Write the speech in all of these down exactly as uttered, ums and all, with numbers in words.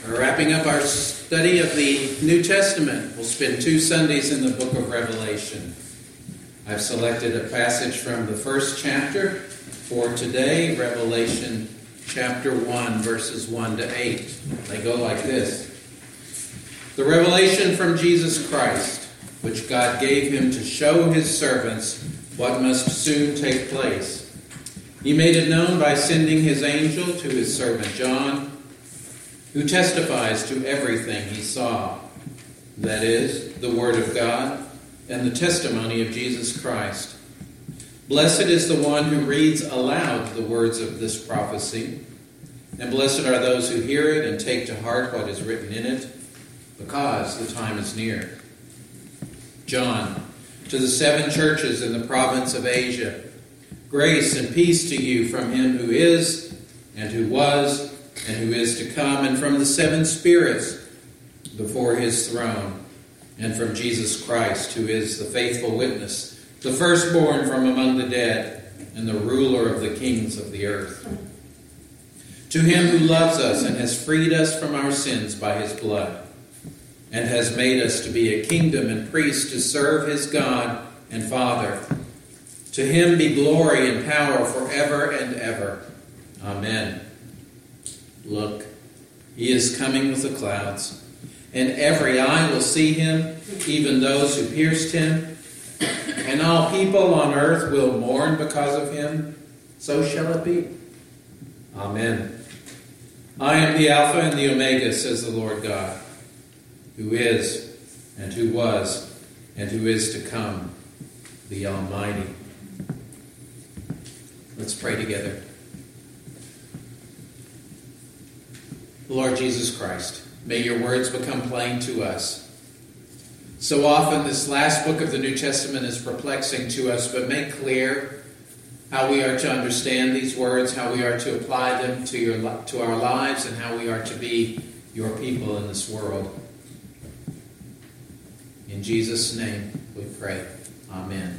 We're wrapping up our study of the New Testament. We'll spend two Sundays in the book of Revelation. I've selected a passage from the first chapter for today, Revelation chapter one, verses one to eight. They go like this. The revelation from Jesus Christ, which God gave him to show his servants what must soon take place. He made it known by sending his angel to his servant John, who testifies to everything he saw, that is, the Word of God and the testimony of Jesus Christ. Blessed is the one who reads aloud the words of this prophecy, and blessed are those who hear it and take to heart what is written in it, because the time is near. John, to the seven churches in the province of Asia, grace and peace to you from him who is, and who was, and who is to come, and from the seven spirits before his throne, and from Jesus Christ, who is the faithful witness, the firstborn from among the dead, and the ruler of the kings of the earth. To him who loves us and has freed us from our sins by his blood, and has made us to be a kingdom and priests to serve his God and Father. To him be glory and power forever and ever. Amen. Look, he is coming with the clouds, and every eye will see him, even those who pierced him, and all people on earth will mourn because of him. So shall it be. Amen. I am the Alpha and the Omega, says the Lord God, who is, and who was, and who is to come, the Almighty. Let's pray together. Lord Jesus Christ, may your words become plain to us. So often this last book of the New Testament is perplexing to us, but make clear how we are to understand these words, how we are to apply them to your to our lives, and how we are to be your people in this world. In Jesus' name we pray. Amen.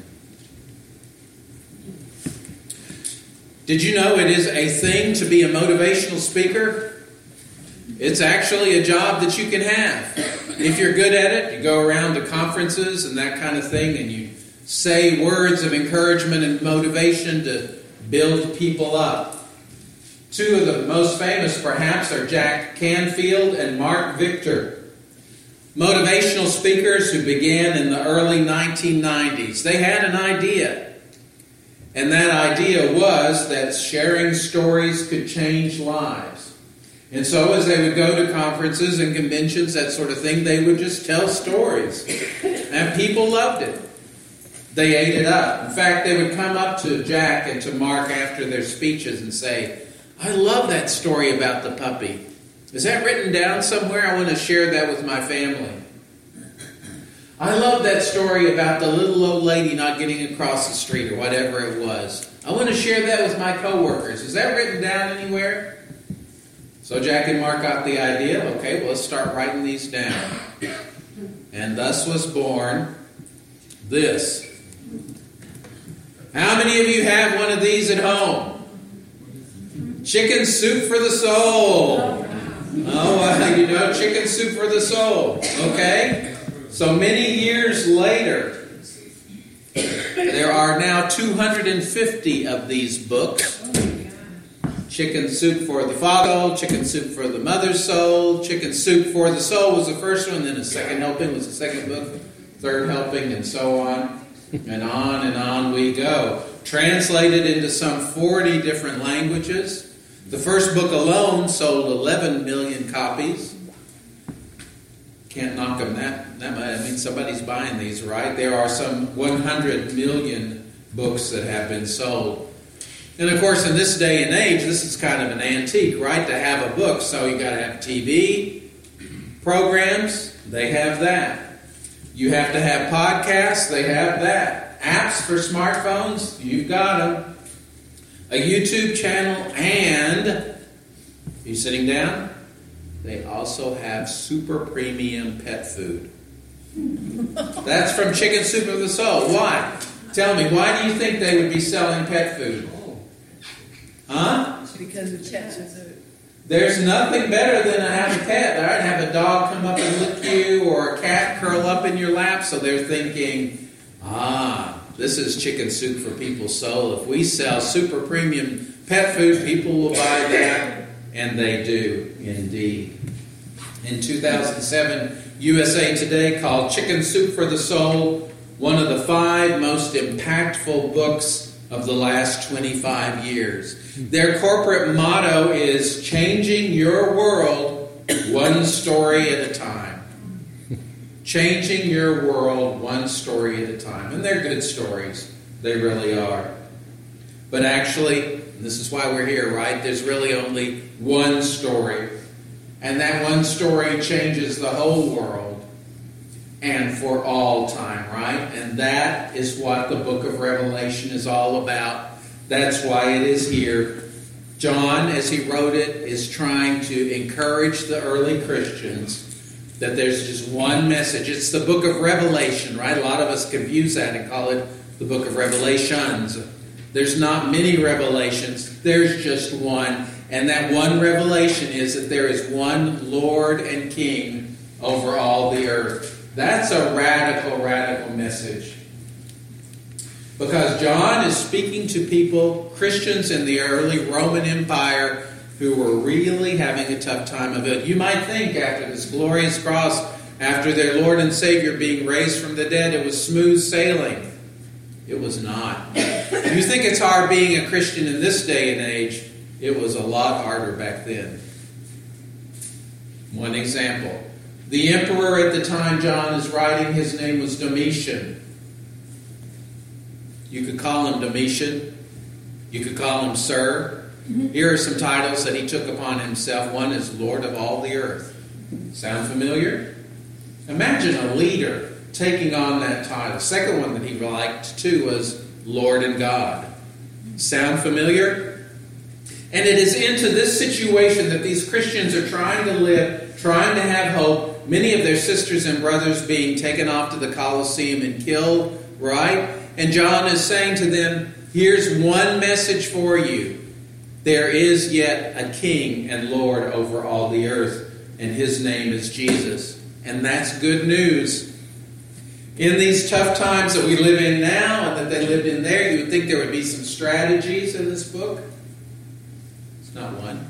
Did you know it is a thing to be a motivational speaker? It's actually a job that you can have. If you're good at it, you go around to conferences and that kind of thing, and you say words of encouragement and motivation to build people up. Two of the most famous, perhaps, are Jack Canfield and Mark Victor. Motivational speakers who began in the early nineteen nineties. They had an idea. And that idea was that sharing stories could change lives. And so as they would go to conferences and conventions, that sort of thing, they would just tell stories. And people loved it. They ate it up. In fact, they would come up to Jack and to Mark after their speeches and say, I love that story about the puppy. Is that written down somewhere? I want to share that with my family. I love that story about the little old lady not getting across the street or whatever it was. I want to share that with my coworkers. Is that written down anywhere? So Jack and Mark got the idea. Okay, well, let's start writing these down. And thus was born this. How many of you have one of these at home? Chicken soup for the soul. Oh, well, you know, chicken soup for the soul. Okay? So many years later, there are now two hundred fifty of these books. Chicken soup for the father, chicken soup for the mother's soul, chicken soup for the soul was the first one, then a second helping was the second book, third helping, and so on, and on and on we go. Translated into some forty different languages. The first book alone sold eleven million copies. Can't knock them that, that much. I mean, somebody's buying these, right? There are some one hundred million books that have been sold. And of course, in this day and age, this is kind of an antique, right? To have a book. So you got to have T V programs. They have that. You have to have podcasts. They have that. Apps for smartphones. You've got them. A YouTube channel. And, are you sitting down? They also have super premium pet food. That's from Chicken Soup of the Soul. Why? Tell me, why do you think they would be selling pet food? Huh? Because of pets. There's nothing better than to have a pet. your lap. So they're thinking, ah, this is chicken soup for people's soul. If we sell super premium pet food, people will buy that. And they do, indeed. In two thousand seven, U S A Today called Chicken Soup for the Soul one of the five most impactful books of the last twenty-five years. Their corporate motto is changing your world one story at a time. Changing your world one story at a time. And they're good stories. They really are. But actually, this is why we're here, right? There's really only one story. And that one story changes the whole world and for all time, right? And that is what the book of Revelation is all about. That's why it is here. John, as he wrote it, is trying to encourage the early Christians that there's just one message. It's the book of Revelation, right? A lot of us confuse that and call it the book of Revelations. There's not many revelations. There's just one. And that one revelation is that there is one Lord and King over all the earth. That's a radical, radical message. Because John is speaking to people, Christians in the early Roman Empire, who were really having a tough time of it. You might think after this glorious cross, after their Lord and Savior being raised from the dead, it was smooth sailing. It was not. You think it's hard being a Christian in this day and age? It was a lot harder back then. One example. The emperor at the time John is writing, his name was Domitian. You could call him Domitian. You could call him Sir. Mm-hmm. Here are some titles that he took upon himself. One is Lord of all the earth. Sound familiar? Imagine a leader taking on that title. Second one that he liked too was Lord and God. Sound familiar? And it is into this situation that these Christians are trying to live, trying to have hope. Many of their sisters and brothers being taken off to the Colosseum and killed, right? And John is saying to them, here's one message for you. There is yet a King and Lord over all the earth, and his name is Jesus. And that's good news. In these tough times that we live in now and that they lived in there, you would think there would be some strategies in this book. It's not one.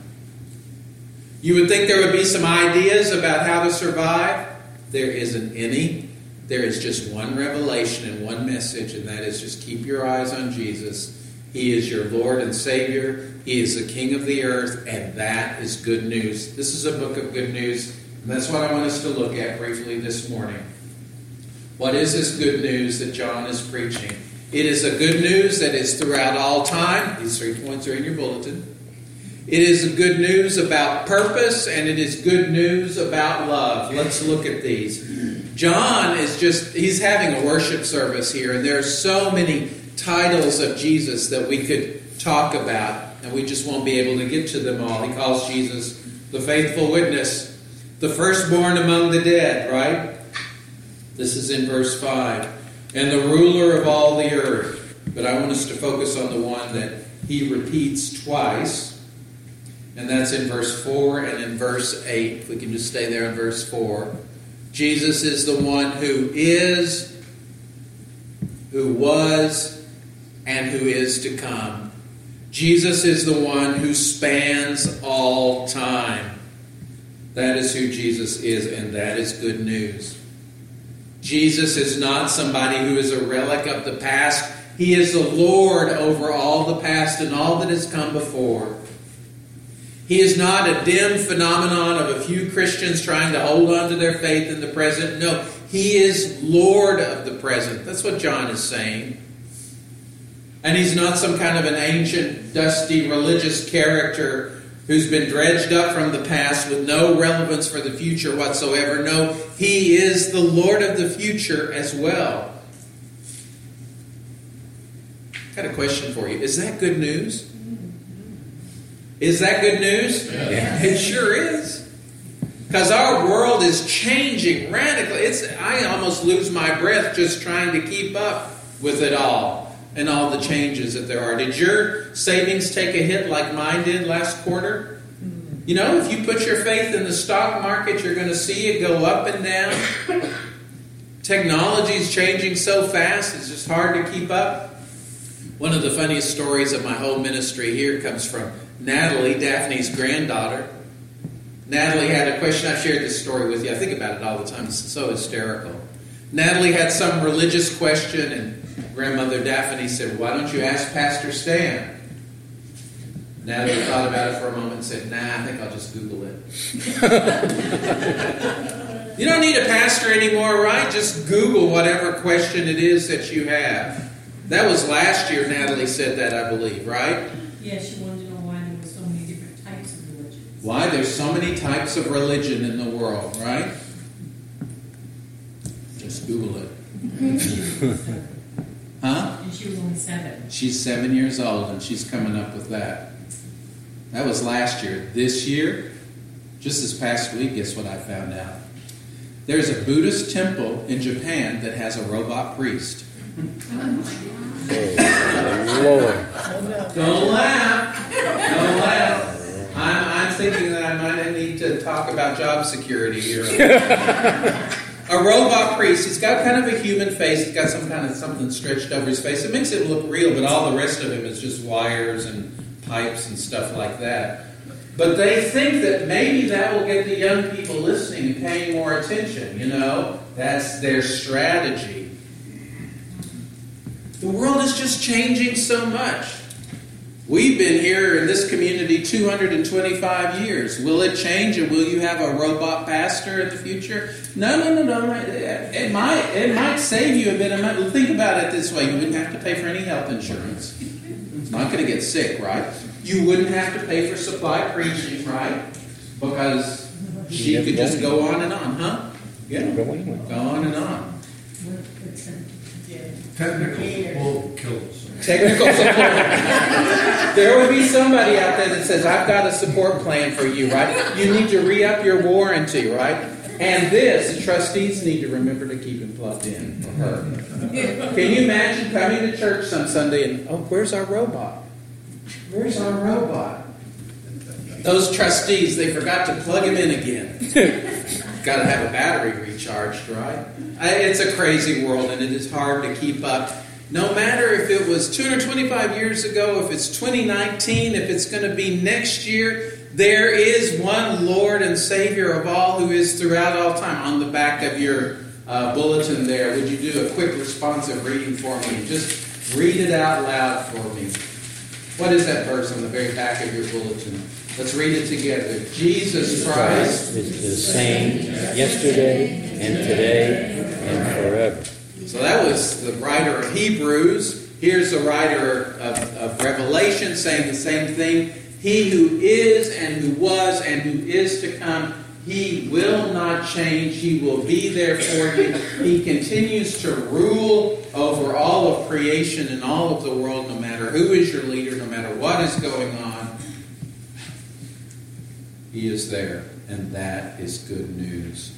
You would think there would be some ideas about how to survive. There isn't any. There is just one revelation and one message, and that is just keep your eyes on Jesus. He is your Lord and Savior. He is the King of the earth, and that is good news. This is a book of good news, and that's what I want us to look at briefly this morning. What is this good news that John is preaching? It is a good news that is throughout all time. These three points are in your bulletin. It is a good news about purpose, and it is good news about love. Let's look at these. John is just, he's having a worship service here, and there are so many titles of Jesus that we could talk about, and we just won't be able to get to them all. He calls Jesus the faithful witness, the firstborn among the dead, right? This is in verse five. And the ruler of all the earth. But I want us to focus on the one that he repeats twice. And that's in verse four and in verse eight. If we can just stay there in verse four. Jesus is the one who is, who was, and who is to come. Jesus is the one who spans all time. That is who Jesus is, and that is good news. Jesus is not somebody who is a relic of the past. He is the Lord over all the past and all that has come before. He is not a dim phenomenon of a few Christians trying to hold on to their faith in the present. No, he is Lord of the present. That's what John is saying. And he's not some kind of an ancient, dusty, religious character who's been dredged up from the past with no relevance for the future whatsoever. No, he is the Lord of the future as well. I've got a question for you. Is that good news? Is that good news? Yeah. Yeah, it sure is. Because our world is changing radically. It's I almost lose my breath just trying to keep up with it all and all the changes that there are. Did your savings take a hit like mine did last quarter? You know, if you put your faith in the stock market, you're going to see it go up and down. Technology is changing so fast, it's just hard to keep up. One of the funniest stories of my whole ministry here comes from Natalie, Daphne's granddaughter. Natalie had a question. I've shared this story with you. I think about it all the time. It's so hysterical. Natalie had some religious question, and grandmother Daphne said, "Why don't you ask Pastor Stan?" Natalie thought about it for a moment and said, "Nah, I think I'll just Google it." You don't need a pastor anymore, right? Just Google whatever question it is that you have. That was last year Natalie said that, I believe, right? Yeah, she wanted to know why there were so many different types of religions. Why there's so many types of religion in the world, right? Just Google it. Huh? And she was only seven. She's seven years old, and she's coming up with that. That was last year. This year, just this past week, guess what I found out? There's a Buddhist temple in Japan that has a robot priest. Oh, Lord. Don't laugh. Don't laugh. I'm, I'm thinking that I might need to talk about job security here. A robot priest. He's got kind of a human face. He's got some kind of something stretched over his face. It makes it look real, but all the rest of him is just wires and pipes and stuff like that. But they think that maybe that will get the young people listening and paying more attention. You know, that's their strategy. The world is just changing so much. We've been here in this community two hundred twenty-five years. Will it change, and will you have a robot pastor in the future? No, no, no, no. It might, it might save you a bit of money. Think about it this way. You wouldn't have to pay for any health insurance. It's not going to get sick, right? You wouldn't have to pay for supply preaching, right? Because she could just go on and on, huh? Yeah, go on and on. Technical support kills. Technical support. There will be somebody out there that says, "I've got a support plan for you," right? You need to re-up your warranty, right? And this, the trustees need to remember to keep it plugged in for her. Can you imagine coming to church some Sunday and, oh, where's our robot? Where's our robot? Those trustees, they forgot to plug him in again. Got to have a battery recharged, right? It's a crazy world, and it is hard to keep up. No matter if it was two hundred twenty-five years ago, if it's twenty nineteen, if it's going to be next year, there is one Lord and Savior of all who is throughout all time. On the back of your uh, bulletin there, would you do a quick responsive reading for me? Just read it out loud for me. What is that verse on the very back of your bulletin? Let's read it together. Jesus Christ is the same yesterday and today and forever. So that was the writer of Hebrews. Here's the writer of, of Revelation saying the same thing. He who is and who was and who is to come, he will not change. He will be there for you. He continues to rule over all of creation and all of the world, no matter who is your leader, no matter what is going on. He is there, and that is good news.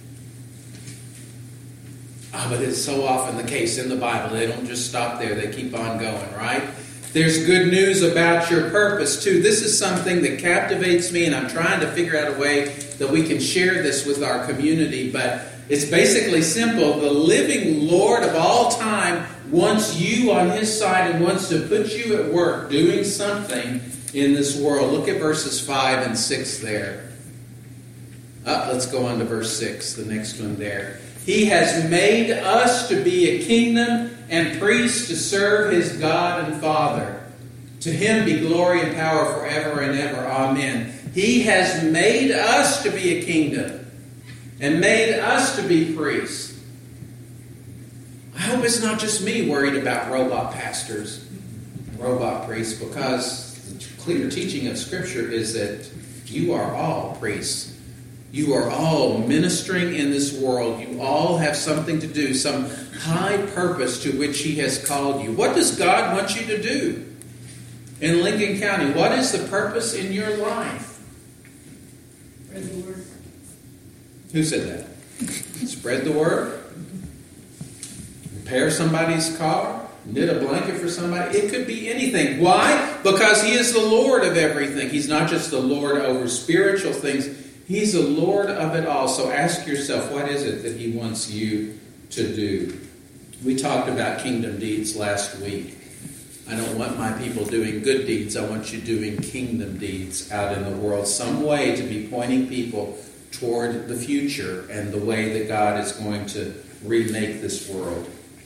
Oh, but it's so often the case in the Bible. They don't just stop there. They keep on going, right? There's good news about your purpose, too. This is something that captivates me, and I'm trying to figure out a way that we can share this with our community. But it's basically simple. The living Lord of all time wants you on His side and wants to put you at work doing something in this world. Look at verses five and six there. Uh, let's go on to verse six, the next one there. He has made us to be a kingdom and priests to serve His God and Father. To Him be glory and power forever and ever. Amen. He has made us to be a kingdom and made us to be priests. I hope it's not just me worried about robot pastors, robot priests, because the clear teaching of Scripture is that you are all priests. You are all ministering in this world. You all have something to do, some high purpose to which He has called you. What does God want you to do in Lincoln County? What is the purpose in your life? Spread the word. Who said that? Spread the word? Repair somebody's car? Knit a blanket for somebody? It could be anything. Why? Because He is the Lord of everything. He's not just the Lord over spiritual things. He's the Lord of it all. So ask yourself, what is it that He wants you to do. We talked about kingdom deeds last week. I don't want my people doing good deeds. I want you doing kingdom deeds out in the world. Some way to be pointing people toward the future and the way that God is going to remake this world.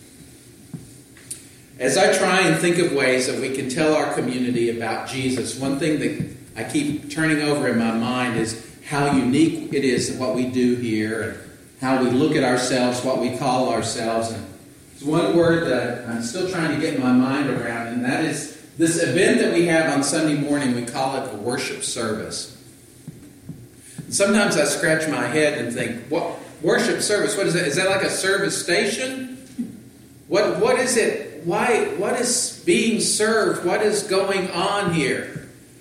As I try and think of ways that we can tell our community about Jesus, one thing that I keep turning over in my mind is how unique it is what we do here and how we look at ourselves, what we call ourselves. And there's one word that I'm still trying to get my mind around, and that is this event that we have on Sunday morning. We call it a worship service. And sometimes I scratch my head and think, what worship service? What is that? Is that like a service station? What what is it? Why? What is being served? What is going on here?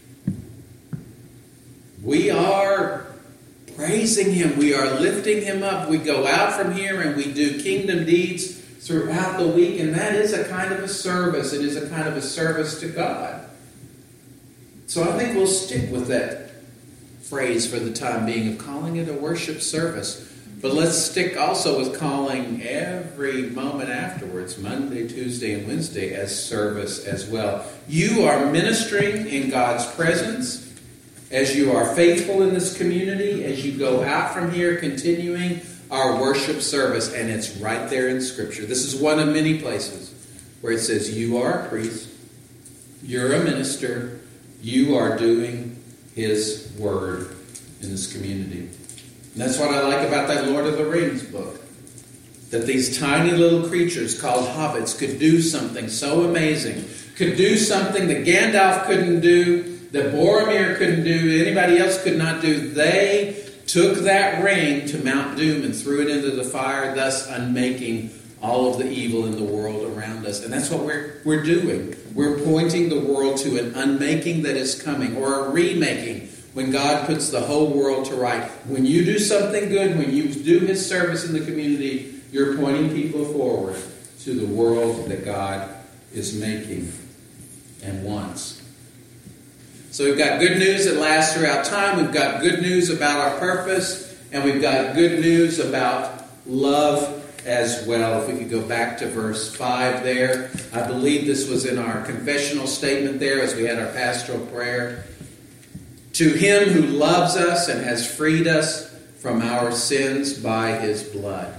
We are praising Him. We are lifting Him up. We go out from here and we do kingdom deeds throughout the week, and that is a kind of a service. It is a kind of a service to God. So I think we'll stick with that phrase for the time being of calling it a worship service. But let's stick also with calling every moment afterwards, Monday, Tuesday, and Wednesday, as service as well. You are ministering in God's presence as you are faithful in this community, as you go out from here, continuing our worship service. And it's right there in Scripture. This is one of many places where it says you are a priest, you're a minister, you are doing His word in this community. And that's what I like about that Lord of the Rings book. That these tiny little creatures called hobbits could do something so amazing. Could do something that Gandalf couldn't do, that Boromir couldn't do, anybody else could not do. They took that ring to Mount Doom and threw it into the fire, thus unmaking all of the evil in the world around us. And that's what we're, we're doing. We're pointing the world to an unmaking that is coming, or a remaking, when God puts the whole world to right. When you do something good, when you do His service in the community, you're pointing people forward to the world that God is making and wants. So we've got good news that lasts throughout time. We've got good news about our purpose. And we've got good news about love as well. If we could go back to verse five there. I believe this was in our confessional statement there as we had our pastoral prayer. To Him who loves us and has freed us from our sins by His blood.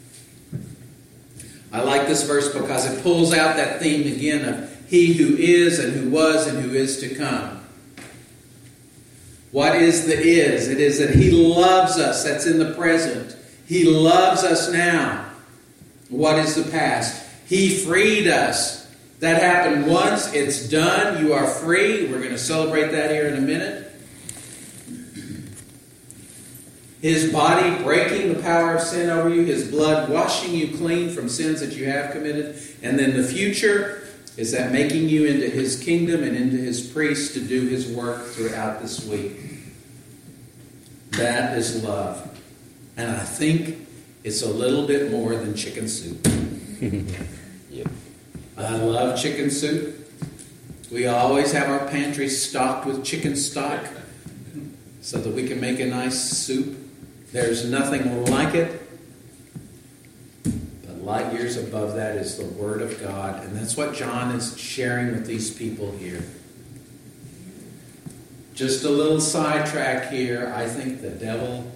I like this verse because it pulls out that theme again of He who is and who was and who is to come. What is the is? It is that He loves us. That's in the present. He loves us now. What is the past? He freed us. That happened once. It's done. You are free. We're going to celebrate that here in a minute. His body breaking the power of sin over you. His blood washing you clean from sins that you have committed. And then the future is that making you into His kingdom and into His priests to do His work throughout this week. That is love. And I think it's a little bit more than chicken soup. Yep. I love chicken soup. We always have our pantry stocked with chicken stock so that we can make a nice soup. There's nothing like it. Light years above that is the Word of God. And that's what John is sharing with these people here. Just a little sidetrack here. I think the devil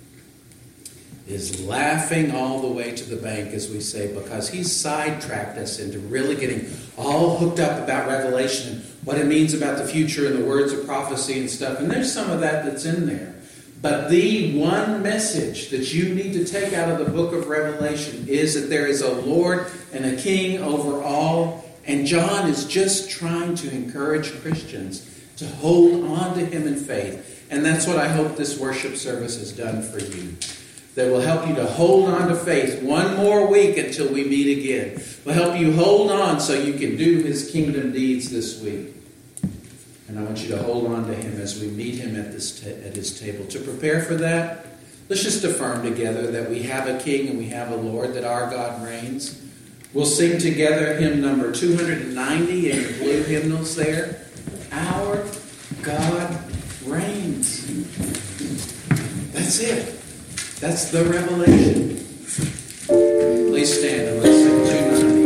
is laughing all the way to the bank, as we say, because he's sidetracked us into really getting all hooked up about Revelation and what it means about the future and the words of prophecy and stuff. And there's some of that that's in there. But the one message that you need to take out of the book of Revelation is that there is a Lord and a King over all. And John is just trying to encourage Christians to hold on to Him in faith. And that's what I hope this worship service has done for you. That will help you to hold on to faith one more week until we meet again. Will help you hold on so you can do His kingdom deeds this week. And I want you to hold on to Him as we meet Him at this ta- at His table. To prepare for that, let's just affirm together that we have a King and we have a Lord, that our God reigns. We'll sing together hymn number two ninety in your blue hymnals there. Our God reigns. That's it. That's the revelation. Please Please stand and let's sing.